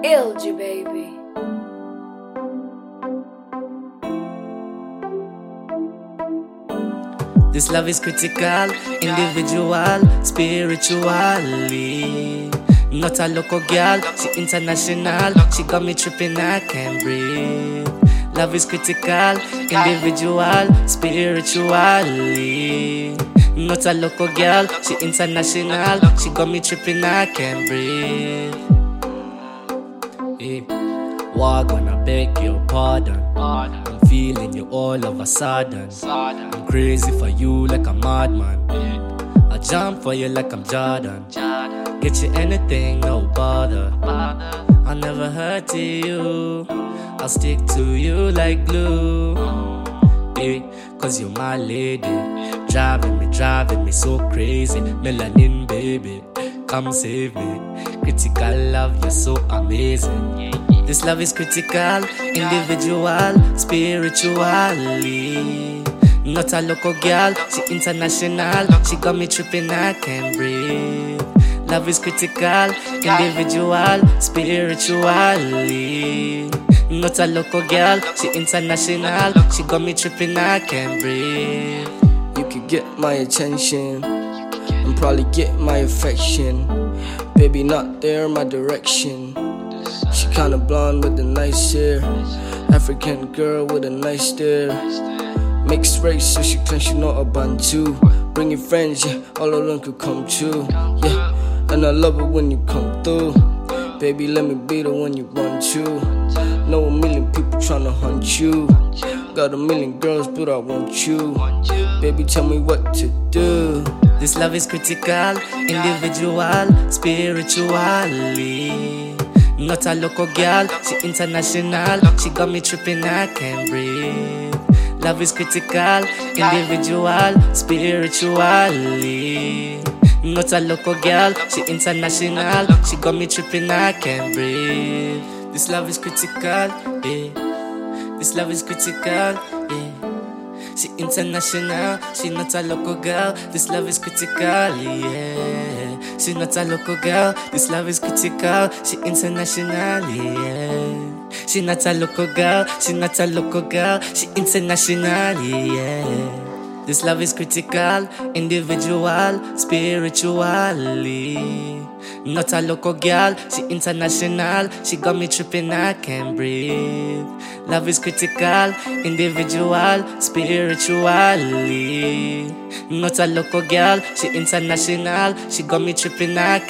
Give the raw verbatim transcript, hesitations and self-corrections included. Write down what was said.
L G, baby. This love is critical, individual, spiritually. Not a local girl, she international. She got me tripping, I can't breathe. Love is critical, individual, spiritually. Not a local girl, she international. She got me tripping, I can't breathe. Hey. War gonna beg your pardon. I'm feeling you all of a sudden. I'm crazy for you like a madman. I jump for you like I'm Jordan. Get you anything, no bother. I'll never hurt you. I'll stick to you like glue. Hey, cause you're my lady. Driving me, driving me so crazy. Melanin baby, come save me. Critical love, you're so amazing. This love is critical, individual, spiritually. Not a local girl, she international. She got me tripping, I can't breathe. Love is critical, individual, spiritually. Not a local girl, she international. She got me tripping, I can't breathe. You could get my attention and probably get my affection. Baby, not there, my direction. She kinda blonde with a nice hair, African girl with a nice stare. Mixed race, so she claims she not a Bantu. Bring your friends, yeah, all of them could come too. Yeah, and I love it when you come through. Baby, let me be the one you run to. Know a million people tryna hunt you. Got a million girls, but I want you. Baby, tell me what to do. This love is critical, individual, spiritually. Not a local girl, she international. She got me tripping, I can't breathe. Love is critical, individual, spiritually. Not a local girl, she international. She got me tripping, I can't breathe. This love is critical, yeah. This love is critical, yeah. She international, she not a local girl. This love is critical, yeah. She not a local girl. This love is critical, she international, yeah. She not a local girl, she not a local girl. She international, yeah. This love is critical, individual, spiritually. Not a local girl, she international. She got me tripping, I can't breathe. Love is critical, individual, spiritually. Not a local girl, she international. She got me tripping, I